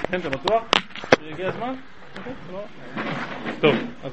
כן, אתה בטוח? הגיע הזמן? טוב, אז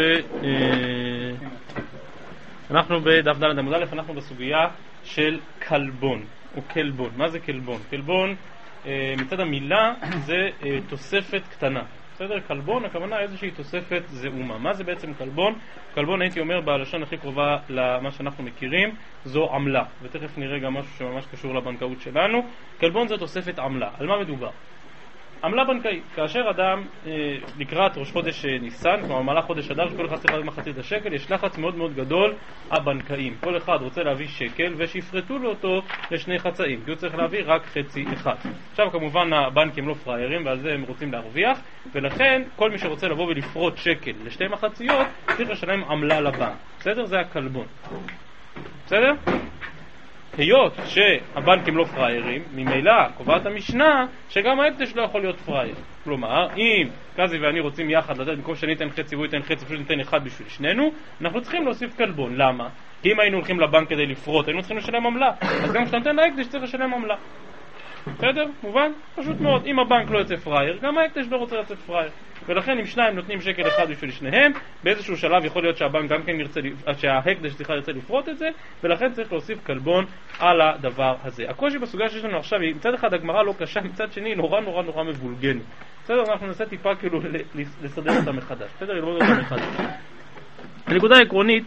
אנחנו בדף ד' עמוד א', אנחנו בסוגיה של כלבון, או כלבון. מה זה כלבון? כלבון, מצד המילה, זה תוספת קטנה. בסדר? כלבון, הכוונה איזושהי תוספת זעומה. מה זה בעצם כלבון? כלבון, הייתי אומר, בלשון הכי קרובה למה שאנחנו מכירים, זו עמלה. ותכף נראה גם משהו שממש קשור לבנקאות שלנו. כלבון זה תוספת עמלה. על מה מדובר? עמלה בנקאית. כאשר אדם לקראת ראש חודש ניסן, כלומר במהלך חודש אדר, שכל אחד צריך להביא מחצית השקל, יש לחץ מאוד מאוד גדול הבנקאים. כל אחד רוצה להביא שקל ושיפרטו לו אותו לשני חצאים, כי הוא צריך להביא רק חצי אחד. עכשיו כמובן הבנקים לא פריירים ועל זה הם רוצים להרוויח, ולכן כל מי שרוצה לבוא ולפרוט שקל לשתי מחציות צריך לשלם עמלה לבנק. בסדר? זה הכלבון. בסדר? היות שהבנקים לא פריירים, ממילא קובעת המשנה שגם ההקדש לא יכול להיות פרייר. כלומר, אם קזי ואני רוצים יחד לתת, במקום שאני אתן חצי והוא ייתן חצי, פשוט ניתן אחד בשביל שנינו, אנחנו צריכים להוסיף כלבון. למה? כי אם היינו הולכים לבנק כדי לפרוט, היינו צריכים לשלם עמלה. אז גם כשאתה נותן להקדש צריך לשלם עמלה. בסדר? מובן? פשוט מאוד. אם הבנק לא יוצא פרייר, גם ההקדש לא רוצה לצאת פרייר. ולכן אם שניים נותנים שקל אחד בשביל שניהם, באיזשהו שלב יכול להיות שהבנק גם כן ירצה, שההקדש ירצה לפרוט את זה, ולכן צריך להוסיף כלבון על הדבר הזה. הקושי בסוגיה שיש לנו עכשיו היא מצד אחד הגמרא לא קשה, מצד שני נורא נורא נורא מבולגנת. בסדר? אנחנו ננסה טיפה כאילו לסדר אותה מחדש. בסדר? ללמוד אותה מחדש. הנקודה העקרונית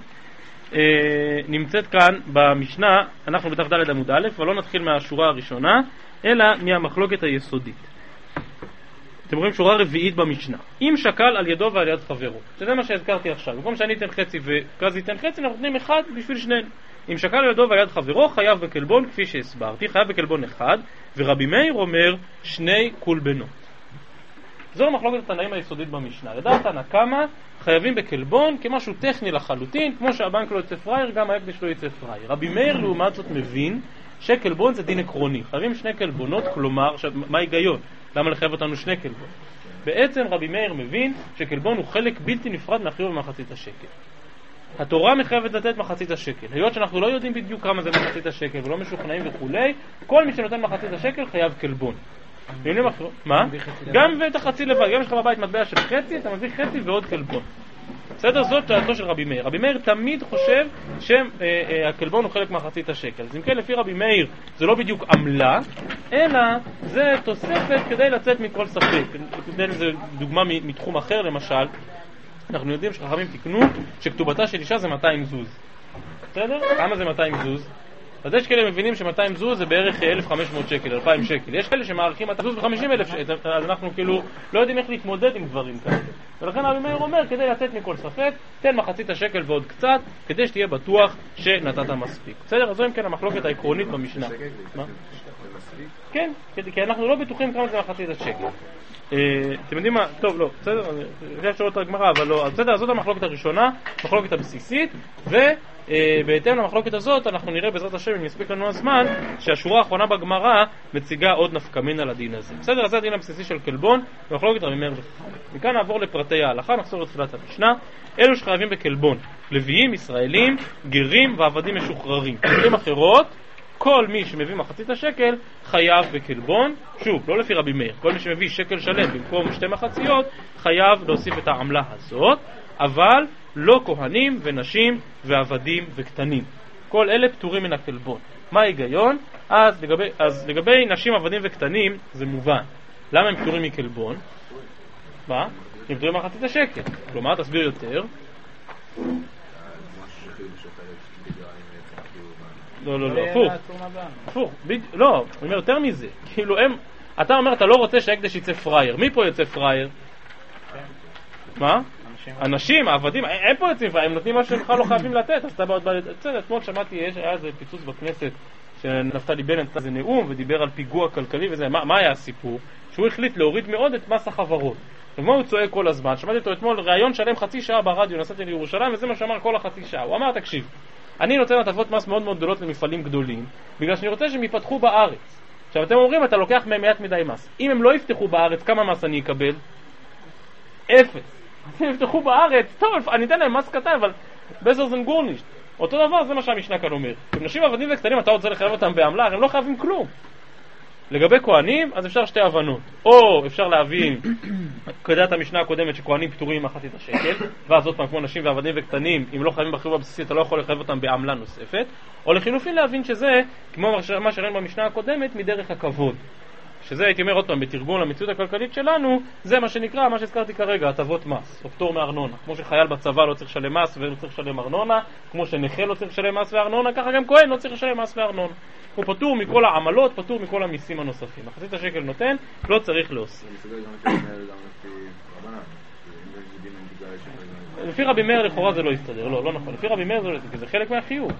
נמצאת כאן במשנה, אנחנו בתח ד' עמוד א', אבל לא נתחיל מהשורה הראשונה, אלא מהמחלוקת היסודית. אתם רואים שורה רביעית במשנה. אם שקל על ידו ועל יד חברו. שזה מה שהזכרתי עכשיו. במקום שאני אתן חצי וקזי ייתן חצי, אנחנו נותנים אחד בשביל שנינו. אם שקל על ידו ועל יד חברו, חייב בכלבון, כפי שהסברתי, חייב בכלבון אחד, ורבי מאיר אומר שני קולבנות. זו המחלוקת התנאים היסודית במשנה. לדעת הנקמה חייבים בכלבון כמשהו טכני לחלוטין, כמו שהבנק לא יצא פרייר, גם ההקדש לא יצא פרייר. רבי מאיר לעומת זאת מבין שכלבון זה דין עקרוני. חייבים שני כלבונות, כלומר, מה ההיגיון? למה לחייב אותנו שני כלבון? בעצם רבי מאיר מבין שכלבון הוא חלק בלתי נפרד מהחיוב במחצית השקל. התורה מחייבת לתת מחצית השקל. היות שאנחנו לא יודעים בדיוק כמה זה מחצית השקל ולא משוכנעים וכולי, כל מי שנותן מחצית השקל חייב כלבון. מה? גם ואת החצי לבד, גם יש לך בבית מטבע של חצי, אתה מביא חצי ועוד כלבון. בסדר? זאת דעתו של רבי מאיר. רבי מאיר תמיד חושב שהכלבון הוא חלק מחצית השקל. אז אם כן, לפי רבי מאיר זה לא בדיוק עמלה, אלא זה תוספת כדי לצאת מכל ספק. זו דוגמה מתחום אחר, למשל, אנחנו יודעים שחכמים תקנו שכתובתה של אישה זה 200 זוז. בסדר? כמה זה 200 זוז? אז יש כאלה מבינים ש200 זוז זה בערך 1,500 שקל, 2,000 שקל. יש כאלה שמערכים 200 זוז ב50,000 שקל, אז אנחנו כאילו לא יודעים איך להתמודד עם דברים כאלה. ולכן רבי מאיר אומר, כדי לצאת מכל ספק, תן מחצית השקל ועוד קצת, כדי שתהיה בטוח שנתת מספיק. בסדר? אז זו אם כן המחלוקת העקרונית במשנה. מה? כן, כי אנחנו לא בטוחים כמה זה מחצית השקל. אתם יודעים מה? טוב, לא, בסדר? זה אפשרות הגמרא, אבל לא. בסדר, זאת המחלוקת הראשונה, מחלוקת הבסיסית, ובהתאם למחלוקת הזאת אנחנו נראה בעזרת השם, אם יספיק לנו הזמן, שהשורה האחרונה בגמרא מציגה עוד נפקמין על הדין הזה. בסדר, זה הדין הבסיסי של כלבון, ומחלוקת רבי מאיר וחכמים. מכאן נעבור לפרטי ההלכה, נחזור לתחילת המשנה. אלו שחייבים בכלבון, לוויים, ישראלים, גרים ועבדים משוחררים. במילים אחרות, כל מי שמביא מחצית השקל חייב בכלבון, שוב, לא לפי רבי מאיר, כל מי שמביא שקל שלם במקום שתי מחציות חייב להוסיף את העמלה הזאת, אבל לא כהנים ונשים ועבדים וקטנים. כל אלה פטורים מן הכלבון. מה ההיגיון? אז לגבי נשים, עבדים וקטנים זה מובן. למה הם פטורים מכלבון? מה? הם פטורים מחצית השקל. כלומר, תסביר יותר. לא, הפוך, לא, אני אומר יותר מזה, כאילו אתה אומר אתה לא רוצה שההקדש יצא פרייר, מי פה יוצא פרייר? מה? אנשים, העבדים, הם פה יוצאים פרייר, הם נותנים מה שהם לא חייבים לתת, אז אתה בא לצאת, אתמול שמעתי, היה איזה פיצוץ בכנסת, שנפתלי בנט עשה איזה נאום ודיבר על פיגוע כלכלי וזה, מה היה הסיפור? שהוא החליט להוריד מאוד את מס החברות. ומה הוא צועק כל הזמן? שמעתי אותו אתמול ראיון שלם חצי שעה ברדיו, נסעתי לירושלים וזה מה שאמר כל החצי שעה, הוא אמר תקשיב, אני נותן הטבות מס מאוד מאוד גדולות למפעלים גדולים, בגלל שאני רוצה שהם יפתחו בארץ. עכשיו אתם אומרים, אתה לוקח מהם מעט מדי מס. אם הם לא יפתחו בארץ, כמה מס אני אקבל? 0. אם יפתחו בארץ, טוב, אני אתן להם מס קטן, אבל בזר זנגורנישט. אותו דבר, זה מה שהמשנה כאן אומר. אם נשים עבדים וקטנים, אתה רוצה לחייב אותם בעמלה, הם לא חייבים כלום. לגבי כהנים, אז אפשר שתי הבנות. או אפשר להבין, כדעת המשנה הקודמת, שכהנים פטורים מחצית השקל, ואז עוד פעם כמו נשים ועבדים וקטנים, אם לא חייבים בחיוב הבסיסי, אתה לא יכול לחייב אותם בעמלה נוספת. או לחילופין להבין שזה, כמו מה שראינו במשנה הקודמת, מדרך הכבוד. שזה הייתי אומר עוד פעם, בתרגום למציאות הכלכלית שלנו, זה מה שנקרא, מה שהזכרתי כרגע, הטבות מס, או פטור מארנונה. כמו שחייל בצבא לא צריך לשלם מס ולא צריך לשלם ארנונה, כמו שנכה לא צריך לשלם מס וארנונה, ככה גם כהן לא צריך לשלם מס וארנונה. הוא פטור מכל העמלות, פטור מכל המיסים הנוספים. מחצית השקל נותן, לא צריך להוסיף. לפי רבי מאיר לכאורה זה לא יסתדר, לא נכון. לפי רבי מאיר זה לא יסתדר, כי זה חלק מהחיוב.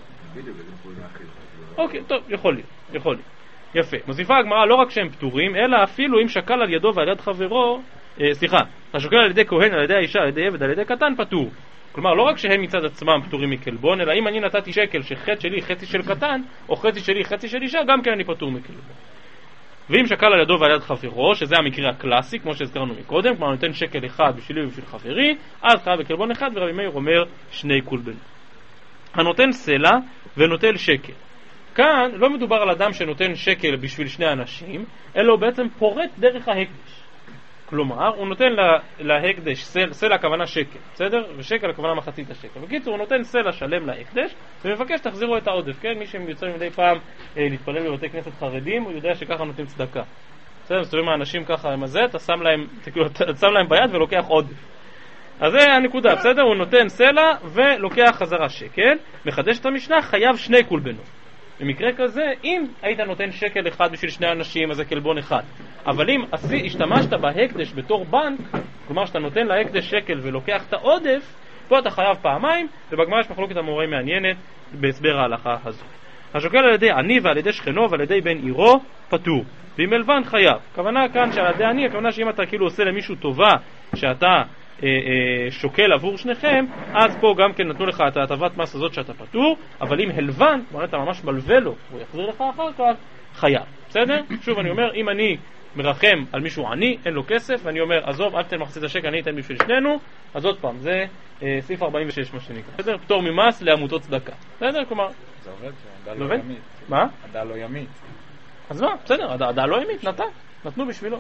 אוקיי, טוב, יכול להיות. יפה. מוסיפה הגמרא לא רק שהם פטורים, אלא אפילו אם שקל על ידו ועל יד חברו, השוקל על ידי כהן, על ידי האישה, על ידי עבד, על ידי קטן, פטור. כלומר, לא רק שהם מצד עצמם פטורים מכלבון, אלא אם אני נתתי שקל שחצי שלי חצי של קטן, או חצי שלי חצי של אישה, גם כן אני פטור מכלבון. ואם שקל על ידו ועל יד חברו, שזה המקרה הקלאסי, כמו שהזכרנו מקודם, כלומר נותן שקל אחד בשבילי ובשביל חברי, אז חייב בכלבון אחד, ורבי מאיר אומר שני קולבנות. הנותן סלע ונוטל שקל. כאן לא מדובר על אדם שנותן שקל בשביל שני אנשים, אלא הוא בעצם פורט דרך ההקדש. כלומר, הוא נותן להקדש, סלע הכוונה שקל, בסדר? ושקל הכוונה מחצית השקל. בקיצור, הוא נותן סלע שלם להקדש, ומבקש תחזירו את העודף, כן? מי שיוצא מדי פעם להתפלל בבתי כנסת חרדים, הוא יודע שככה נותנים צדקה. בסדר? מסתובבים האנשים ככה עם הזה, אתה שם להם ביד ולוקח עודף. אז זה הנקודה, בסדר? הוא נותן סלע ולוקח חזרה שקל, מחדש את המשנה, חייב שני קולבנות. במקרה כזה, אם היית נותן שקל אחד בשביל שני אנשים, אז זה קלבון אחד. אבל אם השתמשת בהקדש בתור בנק, כלומר שאתה נותן להקדש שקל ולוקח את העודף, פה אתה חייב פעמיים, ובגמרא יש מחלוקת המורה מעניינת בהסבר ההלכה הזו. השוקל על ידי עני ועל ידי שכנו ועל ידי בן עירו, פטור. ואם מלבן חייב. הכוונה כאן שעל ידי עני, הכוונה שאם אתה כאילו עושה למישהו טובה, שאתה שוקל עבור שניכם, אז פה גם כן נתנו לך את ההטבת מס הזאת שאתה פטור, אבל אם הלבן, כלומר אתה ממש מלווה לו, הוא יחזיר לך אחר כך, חייב. בסדר? שוב אני אומר, אם אני מרחם על מישהו עני, אין לו כסף, ואני אומר, עזוב, אל תתן מחצית השקל, אני אתן בשביל שנינו, אז עוד פעם, זה סעיף 46 מה שנקרא. בסדר? פטור ממס לעמותות צדקה. בסדר? כלומר... זה עובד שהדע לא ימית. מה? הדע לא ימית. אז מה? בסדר, הדע לא ימית, נתנו בשבילו.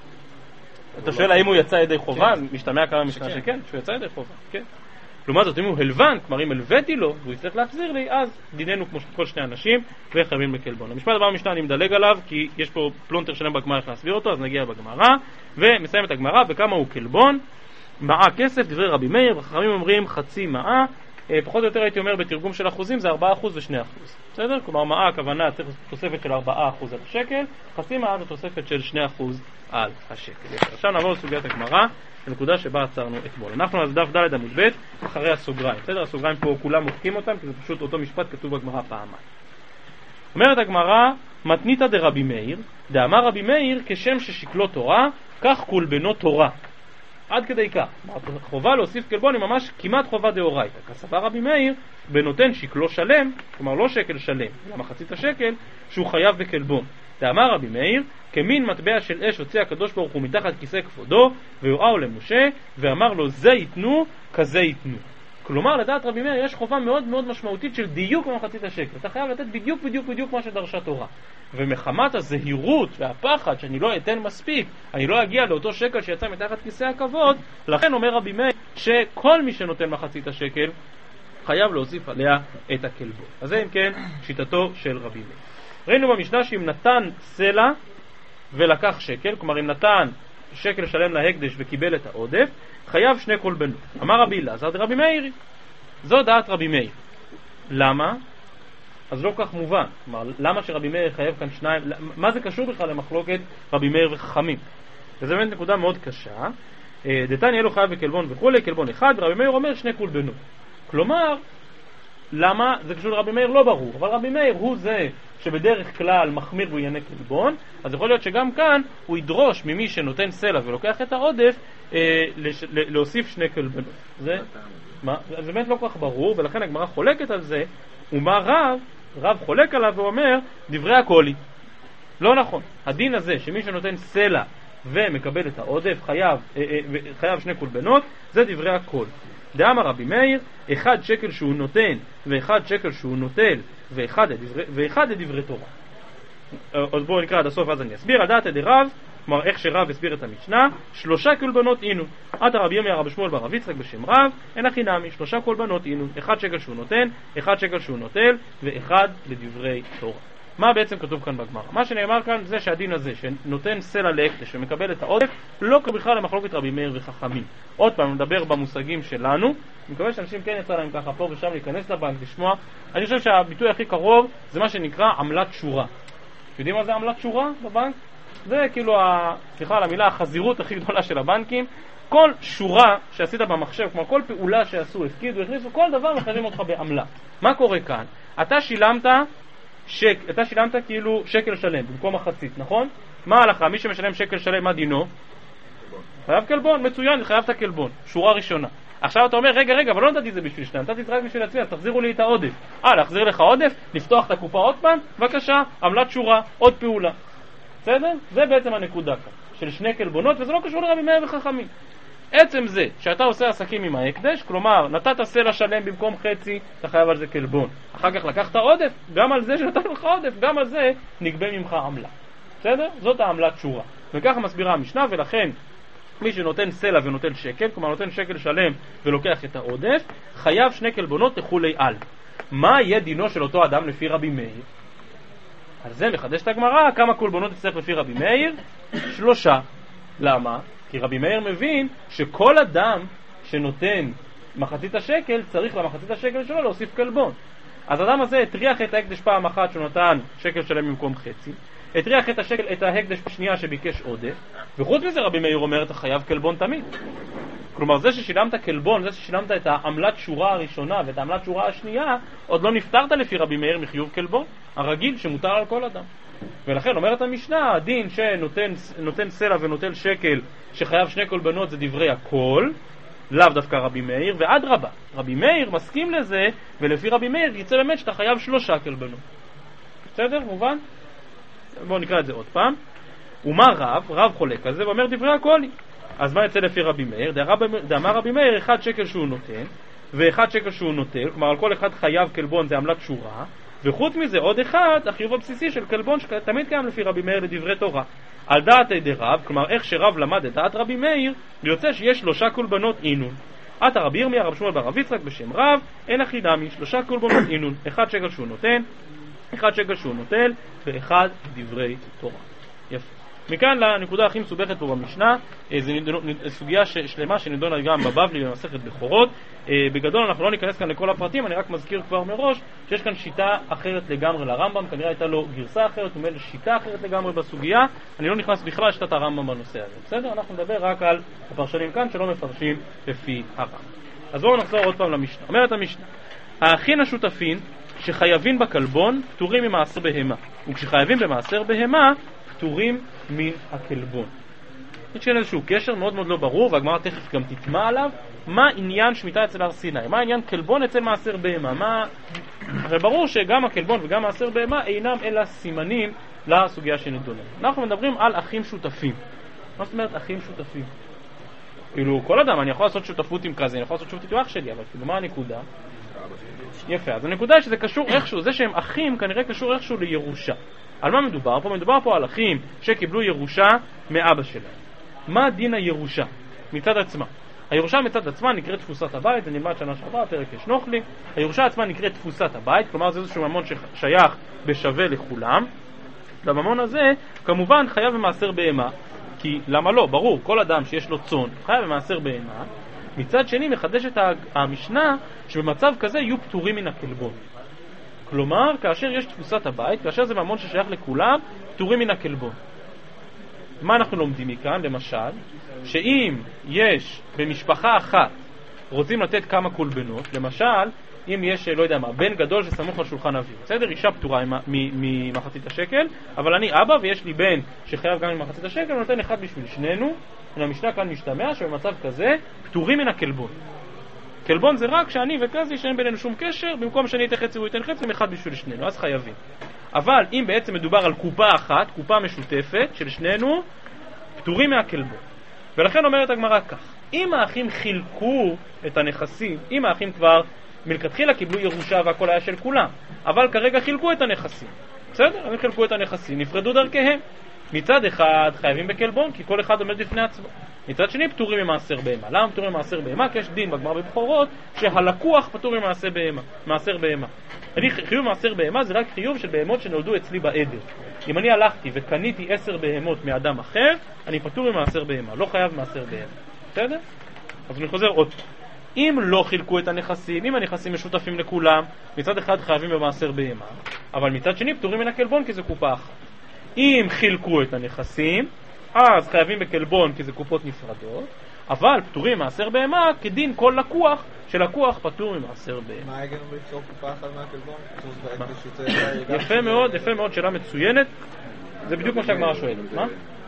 אתה שואל האם הוא יצא ידי חובה? משתמע כמה משנה שכן, שהוא יצא ידי חובה, כן. לעומת זאת, אם הוא הלבן, כלומר אם הלוויתי לו והוא יצטרך להחזיר לי, אז דיננו כמו כל שני אנשים וחייבים בקלבון. המשפט הבא במשנה אני מדלג עליו, כי יש פה פלונטר שלם בגמרא איך להסביר אותו, אז נגיע בגמרא ומסיים את הגמרא וכמה הוא קלבון. מעה כסף, דברי רבי מאיר, וחכמים אומרים חצי מעה, פחות או יותר הייתי אומר בתרגום של אחוזים זה 4% ו2%. בסדר? כלומר מעה הכוונה צריך תוספת של 4% על השקל, חצי מעה זה תוספת של 2% על השקל. עכשיו נעבור לסוגיית הגמרא, לנקודה שבה עצרנו אתמול. אנחנו אז דף ד' עמוד ב' אחרי הסוגריים. בסדר? הסוגריים פה כולם מוחקים אותם, כי זה פשוט אותו משפט כתוב בגמרא פעמיים. אומרת הגמרא, מתניתא דרבי מאיר, דאמר רבי מאיר כשם ששקלו תורה, כך קולבנו תורה. עד כדי כך. חובה להוסיף קלבון היא ממש כמעט חובה דאורייתא. כסבר רבי מאיר בנותן שקלו שלם, כלומר לא שקל שלם, אלא מחצית השקל, שהוא חייב בקלבון. דאמר רבי מאיר, כמין מטבע של אש הוציא הקדוש ברוך הוא מתחת כיסא כבודו, והוראו למשה, ואמר לו זה ייתנו, כזה ייתנו. כלומר, לדעת רבי מאיר יש חובה מאוד מאוד משמעותית של דיוק במחצית השקל. אתה חייב לתת בדיוק מה שדרשה תורה. ומחמת הזהירות והפחד שאני לא אתן מספיק, אני לא אגיע לאותו שקל שיצא מתחת כיסא הכבוד, לכן אומר רבי מאיר שכל מי שנותן מחצית השקל חייב להוסיף עליה את הקלבון. אז זה אם כן שיטתו של רבי מאיר. ראינו במשנה שאם נתן סלע ולקח שקל, כלומר אם נתן שקל שלם להקדש וקיבל את העודף, חייב שני קולבנות. אמר רבי אלעזר דרבי מאיר, זו דעת רבי מאיר. למה? אז לא כך מובן. כלומר, למה שרבי מאיר חייב כאן שניים? מה זה קשור בכלל למחלוקת רבי מאיר וחכמים? וזה באמת נקודה מאוד קשה. דתניא אלו חייב בקלבון וכולי, קלבון אחד, ורבי מאיר אומר שני קולבנות. כלומר, למה? זה קשור לרבי מאיר לא ברור, אבל רבי מאיר הוא זה שבדרך כלל מחמיר בענייני קלבון, אז יכול להיות שגם כאן הוא ידרוש ממי שנותן סלע ולוקח את העודף להוסיף שני קלבנות. זה באמת לא כל כך ברור, ולכן הגמרא חולקת על זה. ומה רב חולק עליו ואומר דברי הקולי. לא נכון. הדין הזה שמי שנותן סלע ומקבל את העודף חייב שני קולבנות, זה דברי הקול. דאמר רבי מאיר, 1 שקל שהוא נותן ו1 שקל שהוא נוטל ואחד לדברי תורה. אז בואו נקרא עד הסוף אז אני אסביר. על דעת דרב, כלומר איך שרב הסביר את המשנה, 3 קורבנות אינון. עתה רבי ירמיה רבי שמואל בר רב יצחק בשם רב, אין הכי נמי, 3 קורבנות אינון, 1 שקל שהוא נותן, 1 שקל שהוא נוטל, ו1 לדברי תורה. מה בעצם כתוב כאן בגמרא? מה שנאמר כאן זה שהדין הזה שנותן סלע להקדש ומקבל את העודף לא בכלל למחלוקת רבי מאיר וחכמים. עוד פעם נדבר במושגים שלנו, אני מקווה שאנשים כן יצא להם ככה פה ושם להיכנס לבנק לשמוע. אני חושב שהביטוי הכי קרוב זה מה שנקרא עמלת שורה. יודעים מה זה עמלת שורה בבנק? זה כאילו, סליחה על המילה, החזירות הכי גדולה של הבנקים. כל שורה שעשית במחשב, כמו כל פעולה שעשו, הפקידו, הכניסו, כל דבר מחייבים אותך בעמלה. מה קורה כאן? אתה שילמת כאילו שקל שלם במקום מחצית, נכון? מה ההלכה? מי שמשלם שקל שלם, מה דינו? חייב קלבון, מצוין, חייבת קלבון, שורה ראשונה. עכשיו אתה אומר, רגע, אבל לא נתתי את זה בשביל שניים, נתתי את זה רק בשביל עצמי, אז תחזירו לי את העודף. להחזיר לך עודף? לפתוח את הקופה עוד פעם? בבקשה, עמלת שורה, עוד פעולה. בסדר? זה בעצם הנקודה כאן, של 2 קלבונות, וזה לא קשור לרבי מאיר וחכמים. עצם זה שאתה עושה עסקים עם ההקדש, כלומר נתת סלע שלם במקום חצי, אתה חייב על זה קלבון. אחר כך לקחת עודף, גם על זה שנתת לך עודף, גם על זה נגבה ממך עמלה. בסדר? זאת העמלת שורה. וככה מסבירה המשנה, ולכן מי שנותן סלע ונותן שקל, כלומר נותן שקל שלם ולוקח את העודף, חייב 2 קלבונות לכולי על. מה יהיה דינו של אותו אדם לפי רבי מאיר? על זה מחדש את הגמרא, כמה קלבונות יצטרך לפי רבי מאיר? 3. למה? כי רבי מאיר מבין שכל אדם שנותן מחצית השקל צריך למחצית השקל שלו להוסיף קלבון. אז האדם הזה הטריח את ההקדש פעם אחת שהוא נתן שקל שלם במקום חצי, הטריח את ההקדש בשנייה שביקש עודף, וחוץ מזה רבי מאיר אומר אתה חייב קלבון תמיד. כלומר זה ששילמת קלבון, זה ששילמת את העמלת שורה הראשונה ואת העמלת שורה השנייה, עוד לא נפטרת לפי רבי מאיר מחיוב קלבון הרגיל שמותר על כל אדם. ולכן אומרת המשנה, הדין שנותן סלע ונוטל שקל שחייב 2 קלבונות זה דברי הכל, לאו דווקא רבי מאיר, ועד רבה רבי מאיר מסכים לזה, ולפי רבי מאיר יצא באמת שאתה חייב 3 קלבונות. בסדר? מובן? בואו נקרא את זה עוד פעם. ומה רב חולק על זה ואומר דברי הכל. אז מה יצא לפי רבי מאיר? דאמר רבי מאיר 1 שקל שהוא נותן ו1 שקל שהוא נוטל, כלומר על כל אחד חייב קלבון זה עמלת שורה, וחוץ מזה עוד 1 החיוב הבסיסי של קלבון שתמיד קיים לפי רבי מאיר לדברי תורה. על דעת דרב, כלומר איך שרב למד את דעת רבי מאיר, יוצא שיש 3 קלבונות אינון. עתה רבי ירמיה רבי שמואל בר רב יצחק בשם רב, אין הכי נמי, 3 קלבונות אינון, 1 שקל שהוא נותן, 1 שקל שהוא נוטל, ו1 דברי תורה. יפה. מכאן לנקודה הכי מסובכת פה במשנה, זו סוגיה שלמה שנדונה גם בבבלי במסכת בכורות. בגדול אנחנו לא ניכנס כאן לכל הפרטים, אני רק מזכיר כבר מראש שיש כאן שיטה אחרת לגמרי לרמב"ם, כנראה הייתה לו גרסה אחרת, ומאלה שיטה אחרת לגמרי בסוגיה. אני לא נכנס בכלל לשיטת הרמב"ם בנושא הזה, בסדר? אנחנו נדבר רק על הפרשנים כאן שלא מפרשים לפי הרמב"ם. אז בואו נחזור עוד פעם למשנה. אומרת המשנה, האחים השותפים שחייבים בקלבון פטורים ממעשר בהמה, וכשחייבים במעשר בהמה פטורים מן הקלבון. יש כאן איזשהו קשר מאוד מאוד לא ברור, והגמרא תכף גם תטמע עליו, מה עניין שמיטה אצל הר סיני, מה עניין קלבון אצל מעשר בהמה. הרי ברור שגם הקלבון וגם מעשר בהמה אינם אלא סימנים לסוגיה שנדונה. אנחנו מדברים על אחים שותפים. מה זאת אומרת אחים שותפים? כאילו כל אדם, אני יכול לעשות שותפות עם כזה, אני יכול לעשות שותפות עם אח שלי, אבל כאילו מה הנקודה? יפה, אז הנקודה היא שזה קשור איכשהו, זה שהם אחים כנראה קשור איכשהו לירושה. על מה מדובר פה? מדובר פה על אחים שקיבלו ירושה מאבא שלהם. מה דין הירושה מצד עצמה? הירושה מצד עצמה נקראת תפוסת הבית, זה נלמד שנה שעברה, פרק יש נוכלי. הירושה עצמה נקראת תפוסת הבית, כלומר זה איזשהו ממון ששייך בשווה לכולם. לממון הזה כמובן חייב במעשר בהמה, כי למה לא? ברור, כל אדם שיש לו צאן חייב במעשר בהמה. מצד שני מחדשת המשנה שבמצב כזה יהיו פטורים מן הקלבון. כלומר, כאשר יש תפוסת הבית, כאשר זה ממון ששייך לכולם, פטורים מן הקלבון. מה אנחנו לומדים מכאן? למשל, שאם יש במשפחה אחת רוצים לתת כמה קולבנות, למשל, אם יש, לא יודע מה, בן גדול שסמוך על שולחן אביו, בסדר? אישה פטורה ממחצית השקל, אבל אני אבא ויש לי בן שחייב גם ממחצית השקל, הוא נותן 1 בשביל שנינו. המשנה כאן משתמע שבמצב כזה פטורים מן הקלבון. קלבון זה רק שאני וכזה שאין בינינו שום קשר, במקום שאני אתן חצי הוא ייתן חצי, 1 בשביל שנינו, אז חייבים. אבל אם בעצם מדובר על קופה אחת, קופה משותפת של שנינו, פטורים מהקלבון. ולכן אומרת הגמרא כך, אם האחים חילקו את הנכסים, אם האחים כבר מלכתחילה קיבלו ירושה והכל היה של כולם, אבל כרגע חילקו את הנכסים, בסדר? הם חילקו את הנכסים, נפרדו דרכיהם. מצד אחד חייבים בקלבון, כי כל אחד עומד בפני עצמו. מצד שני פטורים ממעשר בהמה. למה פטורים ממעשר בהמה? כי יש דין בגמרא בבכורות שהלקוח פטור ממעשר בהמה. חיוב מעשר בהמה זה רק חיוב של בהמות שנולדו אצלי בעדר. אם אני הלכתי וקניתי 10 בהמות מאדם אחר, אני פטור ממעשר בהמה, לא חייב מעשר בהמה. בסדר? אז אני חוזר עוד. אם לא חילקו את הנכסים, אם הנכסים משותפים לכולם, מצד אחד חייבים במעשר בהמה, אבל מצד שני פטורים מן הקלבון כי זה קופה אחת. אם חילקו את הנכסים, אז חייבים בקלבון כי זה קופות נפרדות, אבל פטורים ממעשר בהמה כדין כל לקוח, שלקוח פטור ממעשר בהמה. מה הגענו לפתור קופה אחת מהקלבון? יפה מאוד, יפה מאוד, שאלה מצוינת. זה בדיוק מה שהגמרא שואלת. מה?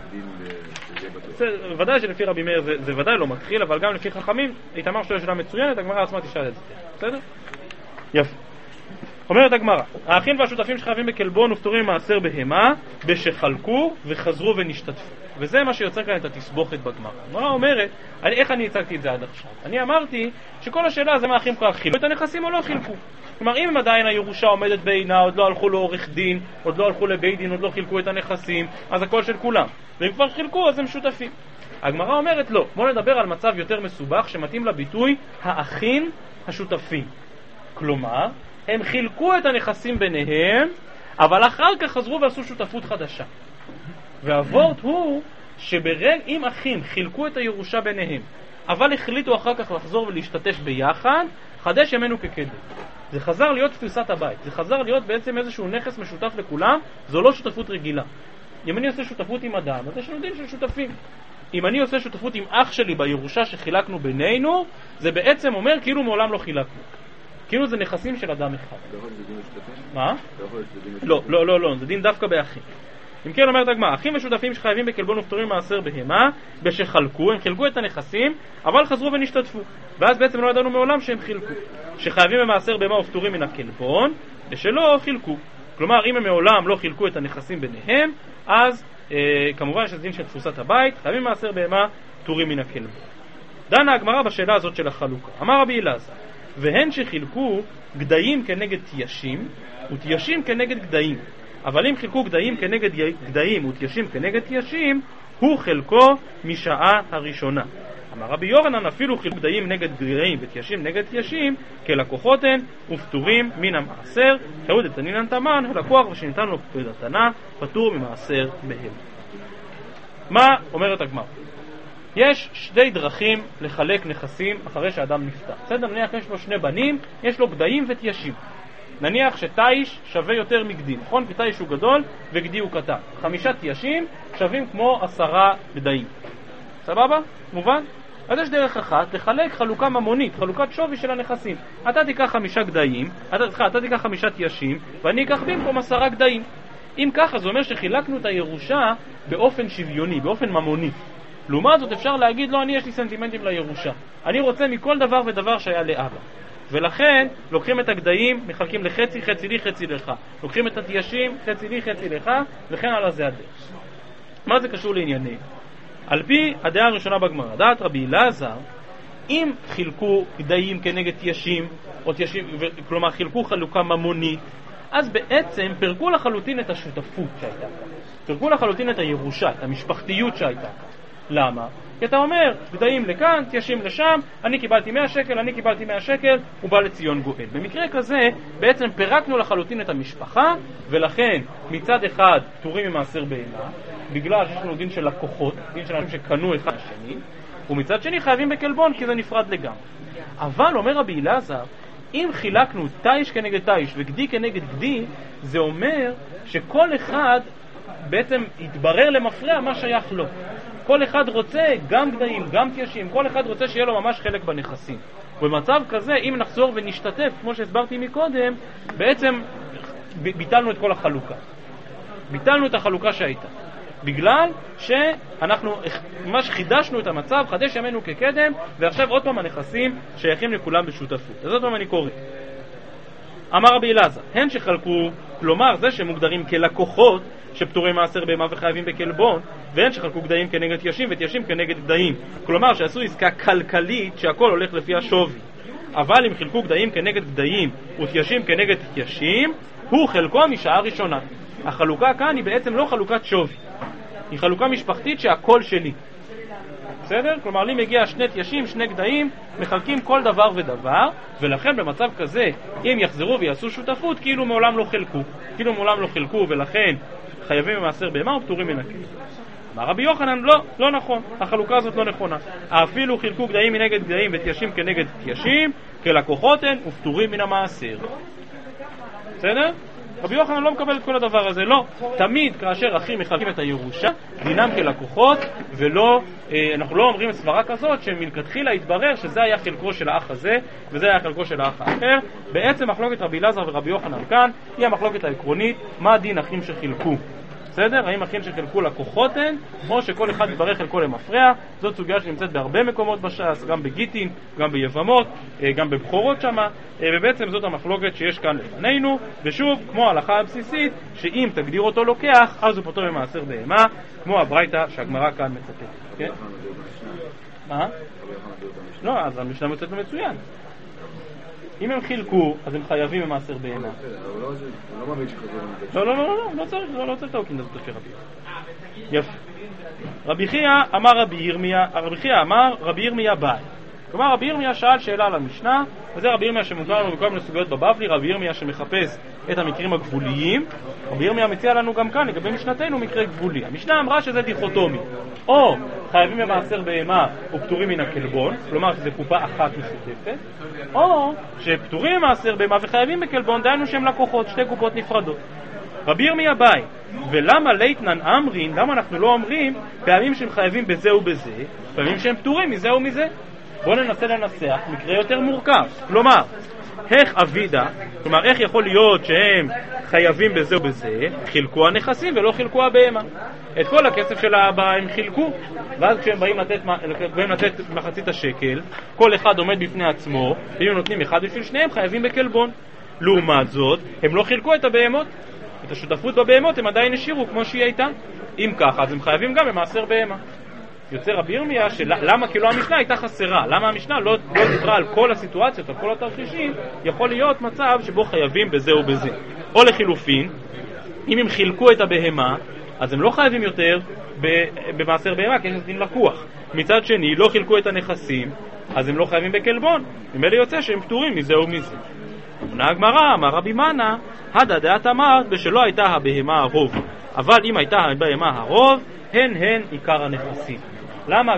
ודאי שלפי רבי מאיר זה ודאי לא מתחיל, אבל גם לפי חכמים, איתמר שואל שאלה מצוינת, הגמרא עצמה תשאל את זה. בסדר? יפה. אומרת הגמרא, האחים והשותפים שחייבים בקלבון ופטורים ממעשר בהמה בשחלקו וחזרו ונשתתפו. וזה מה שיוצר כאן את התסבוכת בגמרא. הגמרא אומרת, איך אני הצגתי את זה עד עכשיו? אני אמרתי שכל השאלה זה מה האחים כבר חילקו את הנכסים או לא חילקו. כלומר, אם עדיין הירושה עומדת בעינה, עוד לא הלכו לעורך דין, עוד לא הלכו לבית דין, עוד לא חילקו את הנכסים, אז הכל של כולם. ואם כבר חילקו, אז הם שותפים. הגמרא אומרת, לא, בוא נדבר על מצב יותר מסובך שמתאים לביטוי האחים השותפים. כלומר, הם חילקו את הנכסים ביניהם, אבל אחר כך חזרו ועשו שותפות חדשה. והוורט הוא אם אחים חילקו את הירושה ביניהם, אבל החליטו אחר כך לחזור ולהשתתף ביחד, חדש ימינו כקדם. זה חזר להיות תפיסת הבית, זה חזר להיות בעצם איזשהו נכס משותף לכולם, זו לא שותפות רגילה. אם אני עושה שותפות עם אדם, אז יש לנו דין של שותפים. אם אני עושה שותפות עם אח שלי בירושה שחילקנו בינינו, זה בעצם אומר כאילו מעולם לא חילקנו. כאילו זה נכסים של אדם אחד. מה? לא, זה דין דווקא באחים. אם כן אומרת הגמרא, אחים ושותפים שחייבים בקלבון ופטורים ממעשר בהמה, בשחלקו, הם חילקו את הנכסים, אבל חזרו ונשתתפו. ואז בעצם לא ידענו מעולם שהם חילקו. שחייבים במעשר בהמה ופטורים מן הקלבון, ושלא חילקו. כלומר, אם הם מעולם לא חילקו את הנכסים ביניהם, אז כמובן שזה דין של תפוסת הבית, חייבים במעשר בהמה, פטורים מן הקלבון. דנה הגמרא בשאלה הזאת של החלוקה. אמר רבי אלעזר, והן שחילקו גדיים כנגד תיישים ותיישים כנגד גדיים, אבל אם חילקו גדיים כנגד גדיים ותיישים כנגד תיישים, הוא חלקו משעה הראשונה. אמר רבי יוחנן, אפילו חילקו גדיים נגד גדיים ותיישים נגד תיישים, כלקוחות הן ופטורים מן המעשר. חיוד דתנינן תמן, הלקוח ושניתן לו פקודתנה פטור ממעשר בהם. מה אומרת הגמרא? יש 2 דרכים לחלק נכסים אחרי שאדם נפטר. בסדר, נניח יש לו 2 בנים, יש לו גדיים ותיישים. נניח שתיש שווה יותר מגדי, נכון? כי תיש הוא גדול וגדי הוא קטן. 5 תיישים שווים כמו 10 גדיים. סבבה? מובן? אז יש דרך אחת לחלק חלוקה ממונית, חלוקת שווי של הנכסים. אתה תיקח 5 גדיים, אתה תיקח 5 תיישים, ואני אקח במקום 10 גדיים. אם ככה, זה אומר שחילקנו את הירושה באופן שוויוני, באופן ממוני. לעומת זאת אפשר להגיד, לא, אני יש לי סנטימנטים לירושה. אני רוצה מכל דבר ודבר שהיה לאבא. ולכן לוקחים את הגדיים, מחלקים לחצי, חצי לי, חצי לך. לוקחים את התיישים, חצי לי, חצי לך, וכן הלאה זה הדרך. מה זה קשור לענייני? על פי הדעה הראשונה בגמרא, דעת רבי אלעזר, אם חילקו גדיים כנגד תיישים, או תיישים, כלומר חילקו חלוקה ממונית, אז בעצם פרקו לחלוטין את השותפות שהייתה. פרקו לחלוטין את הירושה, את המשפחתיות שהייתה. למה? כי אתה אומר, גדיים לכאן, תיישים לשם, אני קיבלתי 100 שקל, אני קיבלתי 100 שקל, הוא בא לציון גואל. במקרה כזה, בעצם פרקנו לחלוטין את המשפחה, ולכן מצד אחד פטורים ממעשר בהמה, בגלל שיש לנו דין של לקוחות, דין של אנשים שקנו אחד השני, ומצד שני חייבים בקלבון כי זה נפרד לגמרי. אבל אומר רבי אלעזר, אם חילקנו תיש כנגד תיש וגדי כנגד גדי, זה אומר שכל אחד בעצם יתברר למפרע מה שייך לו. כל אחד רוצה גם גדיים, גם תיישים, כל אחד רוצה שיהיה לו ממש חלק בנכסים. ובמצב כזה, אם נחזור ונשתתף, כמו שהסברתי מקודם, בעצם ביטלנו את כל החלוקה. ביטלנו את החלוקה שהייתה. בגלל שאנחנו ממש חידשנו את המצב, חדש ימינו כקדם, ועכשיו עוד פעם הנכסים שייכים לכולם בשותפות. אז עוד פעם אני קורא. אמר רבי אלעזר, הן שחלקו, כלומר זה שמוגדרים כלקוחות שפטורים מעשר בהמה וחייבים בקלבון, והן שחלקו גדיים כנגד תיישים ותיישים כנגד גדיים, כלומר שעשו עסקה כלכלית שהכל הולך לפי השווי. אבל אם חילקו גדיים כנגד גדיים ותיישים כנגד תיישים, הוא חלקו משעה ראשונה. החלוקה כאן היא בעצם לא חלוקת שווי, היא חלוקה משפחתית שהכל שלי. בסדר? כלומר, לי מגיע שני תיישים, שני גדיים, מחלקים כל דבר ודבר, ולכן במצב כזה, אם יחזרו ויעשו שותפות, כאילו מעולם לא חילקו, ולכן חייבים במעשר בהמה ופטורים מן הכלים. אמר רבי יוחנן, לא נכון, החלוקה הזאת לא נכונה. אפילו חילקו גדיים מנגד גדיים ותיישים כנגד תיישים, כלקוחות הן ופטורים מן המעשר. בסדר? רבי יוחנן לא מקבל את כל הדבר הזה, לא. תמיד כאשר אחים מחלקים את הירושה, דינם כלקוחות, ולא, אנחנו לא אומרים סברה כזאת שמלכתחילה התברר שזה היה חלקו של האח הזה, וזה היה חלקו של האח האחר. בעצם מחלוקת רבי אלעזר ורבי יוחנן כאן, היא המחלוקת העקרונית, מה דין אחים שחילקו. בסדר? האם אחים שחילקו לקוחות הן, או שכל אחד יתברך חלקו למפרע. זאת סוגיה שנמצאת בהרבה מקומות בש"ס, גם בגיטין, גם ביבמות, גם בבחורות שמה, ובעצם זאת המחלוקת שיש כאן לפנינו. ושוב, כמו ההלכה הבסיסית, שאם תגדיר אותו לוקח, אז הוא פטור ממעשר בהמה, כמו הברייתא שהגמרא כאן מצטטת. כן? מה? לא, אז המשנה מוצאת מצוין. אם הם חילקו, אז הם חייבים במעשר בהמה. לא צריך את האוקינדה הזאת של רבי. יפה. רבי חייא אמר רבי ירמיה באי. כלומר, רבי ירמיה שאל שאלה על המשנה, וזה רבי ירמיה שמותר לנו בכל מיני סוגיות בבבלי, רבי ירמיה שמחפש את המקרים הגבוליים. רבי ירמיה מציע לנו גם כאן, לגבי משנתנו, מקרה גבולי. המשנה אמרה שזה דיכוטומי. או חייבים במעשר בהמה ופטורים מן הכלבון, כלומר שזה קופה אחת משותפת, או שפטורים ממעשר בהמה וחייבים בכלבון, דיינו שהם לקוחות, שתי קופות נפרדות. רבי ירמיה באי, ולמה ליתנן אמרין, למה אנחנו לא אומרים פעמים שהם חייבים בזה ובזה, פעמים שהם פטורים מזה ומזה? בואו ננסה לנסח מקרה יותר מורכב. כלומר, איך אבידה, כלומר איך יכול להיות שהם חייבים בזה ובזה, חילקו הנכסים ולא חילקו הבהמה. את כל הכסף של האבא הם חילקו, ואז כשהם באים לתת מחצית השקל, כל אחד עומד בפני עצמו, ואם הם נותנים אחד בשביל שניהם חייבים בכלבון. לעומת זאת, הם לא חילקו את הבהמות, את השותפות בבהמות הם עדיין השאירו כמו שהיא הייתה. אם ככה, אז הם חייבים גם במעשר בהמה. יוצא רבי ירמיה למה כאילו המשנה הייתה חסרה, למה המשנה לא דיברה על כל הסיטואציות, על כל התרחישים. יכול להיות מצב שבו חייבים בזה ובזה. או לחילופין, אם הם חילקו את הבהמה, אז הם לא חייבים יותר במעשר בהמה, כי יש דין לקוח. מצד שני, לא חילקו את הנכסים, אז הם לא חייבים בכלבון. ממילא יוצא שהם פטורים מזה ומזה. עונה הגמרא, אמר רבי מנה, הדא דעת אמרת בשלא הייתה הבהמה הרוב, אבל אם הייתה הבהמה הרוב, הן עיקר הנכסים. למה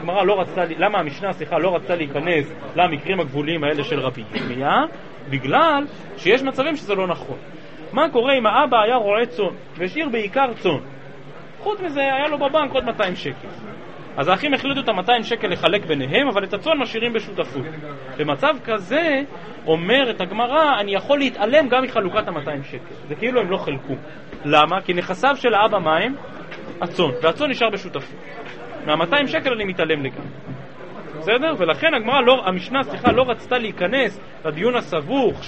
המשנה לא רצתה להיכנס למקרים הגבוליים האלה של רבי ירמיה? בגלל שיש מצבים שזה לא נכון. מה קורה אם האבא היה רועה צאן והשאיר בעיקר צאן? חוץ מזה היה לו בבנק עוד 200 שקל. אז האחים החליטו את ה-200 שקל לחלק ביניהם, אבל את הצאן משאירים בשותפות. במצב כזה אומרת הגמרא, אני יכול להתעלם גם מחלוקת ה-200 שקל. זה כאילו הם לא חלקו. למה? כי נכסיו של האבא מים הצאן, והצאן נשאר בשותפות. מה-200 שקל אני מתעלם לגמרי. בסדר? ולכן המשנה לא רצתה להיכנס לדיון הסבוך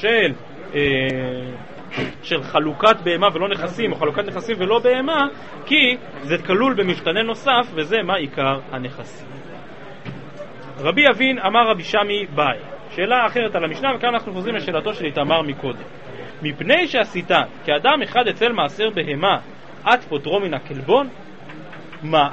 של חלוקת בהמה ולא נכסים, או חלוקת נכסים ולא בהמה, כי זה כלול במשתנה נוסף, וזה מה עיקר הנכסים. רבי אבין אמר רבי שמי באי. שאלה אחרת על המשנה, וכאן אנחנו חוזרים לשאלתו של איתמר מקודם. מפני שעשיתן כאדם אחד אצל מעשר בהמה עד פוטרו מן הכלבון, מה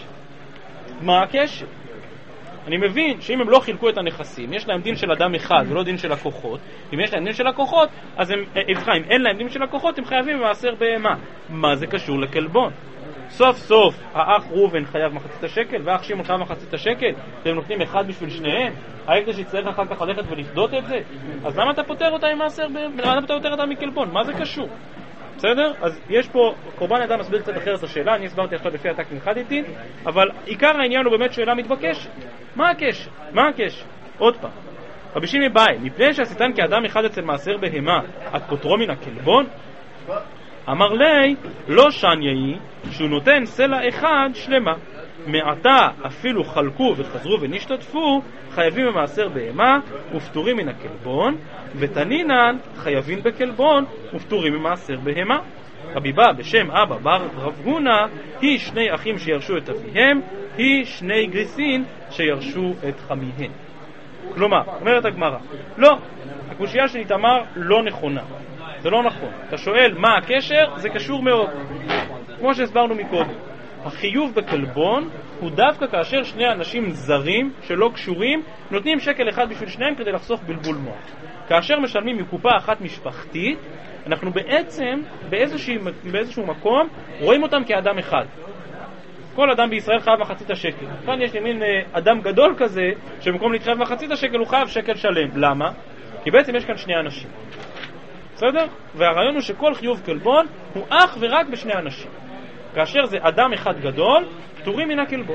הקשר? אני מבין שאם הם לא חילקו את הנכסים, יש להם דין של אדם אחד ולא דין של לקוחות. אם יש להם דין של לקוחות, אז אם אין להם דין של לקוחות, הם חייבים במעשר בהמה. מה זה קשור לכלבון? סוף סוף האח ראובן חייב מחצית השקל והאח שמעון חייב מחצית השקל, והם נותנים אחד בשביל שניהם. ההקדש יצטרך אחר כך ללכת ולפדות את זה. אז למה אתה פותר אותה עם מעשר בהמה? למה אתה פותר אותה מכלבון? מה זה קשור? בסדר? אז יש פה, קורבן אדם מסביר קצת אחרת השאלה, אני הסברתי עכשיו לפי התקן אחד איתי, אבל עיקר העניין הוא באמת שאלה מתבקשת. מה הקשר? עוד פעם. רבי שמעי באי, מפני שעשיתן כאדם אחד אצל מעשר בהמה, עד פוטרו מן הכלבון? אמר לי, לא שנייהי, שהוא נותן סלע אחד שלמה. מעתה אפילו חלקו וחזרו ונשתתפו, חייבים במעשר בהמה ופטורים מן הכלבון, ותנינן חייבים בכלבון ופטורים ממעשר בהמה. רבי בא בשם אבא בר רב הונא, היא שני אחים שירשו את אביהם, היא שני גריסין שירשו את חמיהם. כלומר, אומרת הגמרא, לא, הקושיה של איתמר לא נכונה. זה לא נכון. אתה שואל מה הקשר, זה קשור מאוד. כמו שהסברנו מקודם. החיוב בקלבון הוא דווקא כאשר שני אנשים זרים שלא קשורים נותנים שקל אחד בשביל שניהם כדי לחסוך בלבול מוח. כאשר משלמים מקופה אחת משפחתית, אנחנו בעצם באיזשהו מקום רואים אותם כאדם אחד. כל אדם בישראל חייב מחצית השקל. כאן יש מין אדם גדול כזה שבמקום להתחייב מחצית השקל הוא חייב שקל שלם. למה? כי בעצם יש כאן שני אנשים. בסדר? והרעיון הוא שכל חיוב קלבון הוא אך ורק בשני אנשים. כאשר זה אדם אחד גדול, פטורים מן הקלבון.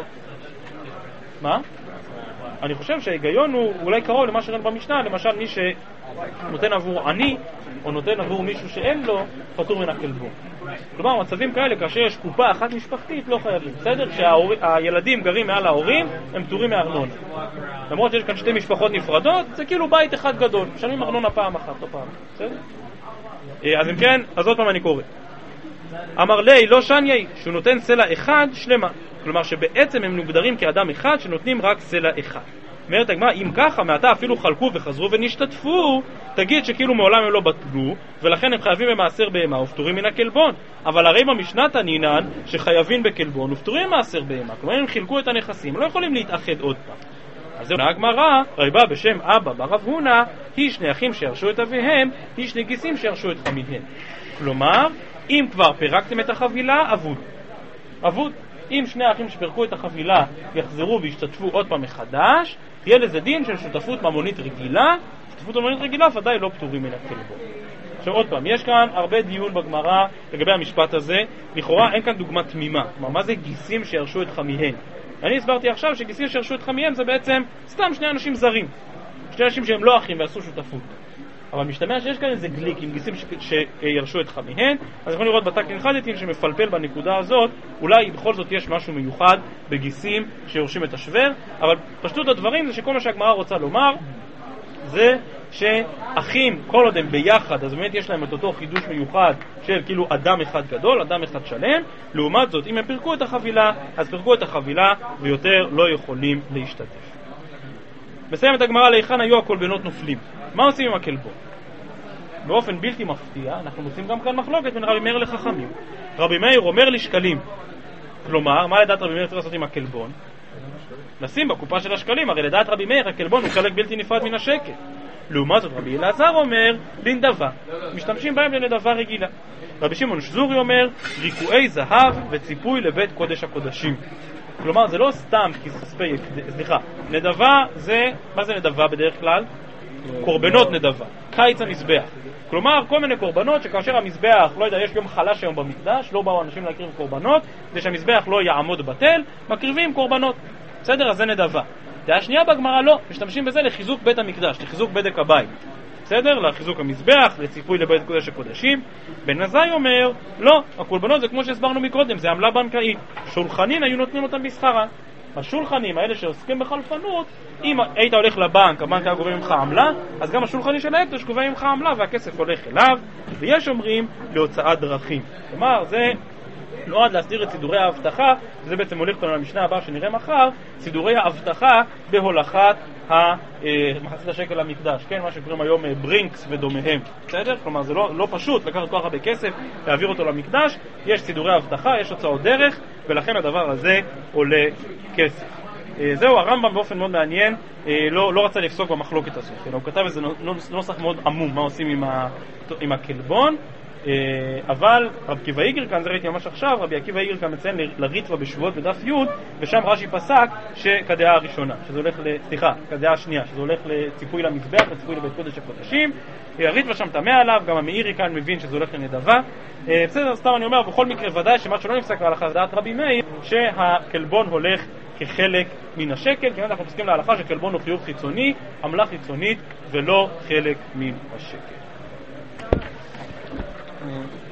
מה? אני חושב שההיגיון הוא אולי קרוב למה שראינו במשנה, למשל מי שנותן עבור עני, או נותן עבור מישהו שאין לו, פטור מן הקלבון. כלומר, מצבים כאלה, כאשר יש קופה אחת משפחתית, לא חייבים. בסדר? כשהילדים גרים מעל ההורים, הם פטורים מארנונה. למרות שיש כאן שתי משפחות נפרדות, זה כאילו בית אחד גדול. משלמים ארנונה פעם אחת, לא פעם. בסדר? אז אם כן, אז עוד פעם אני קורא. אמר לי, לא שניי, שהוא נותן סלע אחד שלמה. כלומר שבעצם הם מוגדרים כאדם אחד שנותנים רק סלע אחד. אומרת הגמרא, אם ככה, מעתה אפילו חלקו וחזרו ונשתתפו, תגיד שכאילו מעולם הם לא בטלו, ולכן הם חייבים במעשר בהמה ופטורים מן הקלבון. אבל הרי במשנה תנינן שחייבים בקלבון ופטורים ממעשר בהמה. כלומר, הם חילקו את הנכסים, לא יכולים להתאחד עוד פעם. אז זהו, הגמרא, רבה בשם אבא ברב הונא, היא שני אחים שירשו את אביהם, היא שני גיסים שירשו את חמיהם. כלומר, אם כבר פירקתם את החבילה, אבוד. אם שני האחים שפרקו את החבילה יחזרו וישתתפו עוד פעם מחדש, תהיה לזה דין של שותפות ממונית רגילה. שותפות ממונית רגילה ודאי לא פטורים מן הקלבון. עכשיו עוד פעם, יש כאן הרבה דיון בגמרא לגבי המשפט הזה. לכאורה אין כאן דוגמה תמימה. כלומר, מה זה גיסים שירשו את חמיהן? אני הסברתי עכשיו שגיסים שירשו את חמיהן זה בעצם סתם שני אנשים זרים, שני אנשים שהם לא אחים ועשו שותפות. אבל משתמע שיש כאן איזה גליק עם גיסים שירשו את חמיהן. אז יכולים לראות בתקנין חדתין שמפלפל בנקודה הזאת, אולי בכל זאת יש משהו מיוחד בגיסים שיורשים את השבר. אבל פשטות הדברים זה שכל מה שהגמרא רוצה לומר זה שאחים כל עוד הם ביחד, אז באמת יש להם את אותו חידוש מיוחד של כאילו אדם אחד גדול, אדם אחד שלם. לעומת זאת, אם הם פרקו את החבילה, אז פרקו את החבילה ויותר לא יכולים להשתתף. מסיים את הגמרא, להיכן היו הקלבנות נופלים. מה עושים עם הקלבון? באופן בלתי מפתיע, אנחנו מוצאים גם כאן מחלוקת בין רבי מאיר לחכמים. רבי מאיר אומר לשקלים. כלומר, מה לדעת רבי מאיר צריך לעשות עם הקלבון? נשים בקופה של השקלים. הרי לדעת רבי מאיר הקלבון הוא חלק בלתי נפרד מן השקל. לעומת זאת רבי אלעזר אומר לנדבה, משתמשים בהם לנדבה רגילה. רבי שמעון שזורי אומר ריקועי זהב וציפוי לבית קודש הקודשים. כלומר זה לא סתם כספי, נדבה זה, מה זה נדבה בדרך כלל? קורבנות נדבה, קיץ המזבח. כלומר כל מיני קורבנות שכאשר המזבח, לא יודע, יש יום חלש היום במקדש, לא באו אנשים להקריב קורבנות, כדי שהמזבח לא יעמוד בטל, מקריבים קורבנות. בסדר? אז זה נדבה. דעה שנייה בגמרא לא, משתמשים בזה לחיזוק בית המקדש, לחיזוק בדק הבית. בסדר? לחיזוק המזבח, לציפוי לבית קודש הקודשים. בן עזאי אומר, לא, הקורבנות זה כמו שהסברנו מקודם, זה עמלה בנקאית. שולחנין היו נותנים אותם בשכרה. השולחנים האלה שעוסקים בחלפנות, אם היית הולך לבנק, הבנק היה גובה ממך עמלה, אז גם השולחני של ההקדש גובה ממך עמלה והכסף הולך אליו. ויש אומרים להוצאת דרכים. כלומר, זה נועד להסדיר את סידורי ההבטחה, וזה בעצם הולך אותנו למשנה הבאה שנראה מחר, סידורי ההבטחה בהולכת מחצית השקל למקדש, כן, מה שקוראים היום ברינקס ודומיהם. בסדר? כלומר זה לא פשוט לקחת כל כך הרבה כסף להעביר אותו למקדש, יש סידורי ההבטחה, יש הוצאות דרך, ולכן הדבר הזה עולה כסף. זהו, הרמב"ם באופן מאוד מעניין לא רצה לפסוק במחלוקת הזאת, הוא כתב איזה נוסח מאוד עמום מה עושים עם הקלבון. אבל רבי עקיבא איגר כאן, זה ראיתי ממש עכשיו, רבי עקיבא איגר כאן מציין לריטב"א בשבועות בדף י', ושם רש"י פסק שכדעה הראשונה, שזה הולך כדעה השנייה, שזה הולך לציפוי למזבח, לציפוי לבית קודש הקודשים. הריטב"א שם תמה עליו, גם המאירי כאן מבין שזה הולך לנדבה. בסדר, סתם אני אומר, בכל מקרה ודאי שמה שלא נפסק להלכה דעת רבי מאיר, שהקלבון הולך כחלק מן השקל, כי אנחנו פוסקים להלכה שקלבון הוא חיוב חיצוני, עמלה חיצונית ולא חלק מן השקל.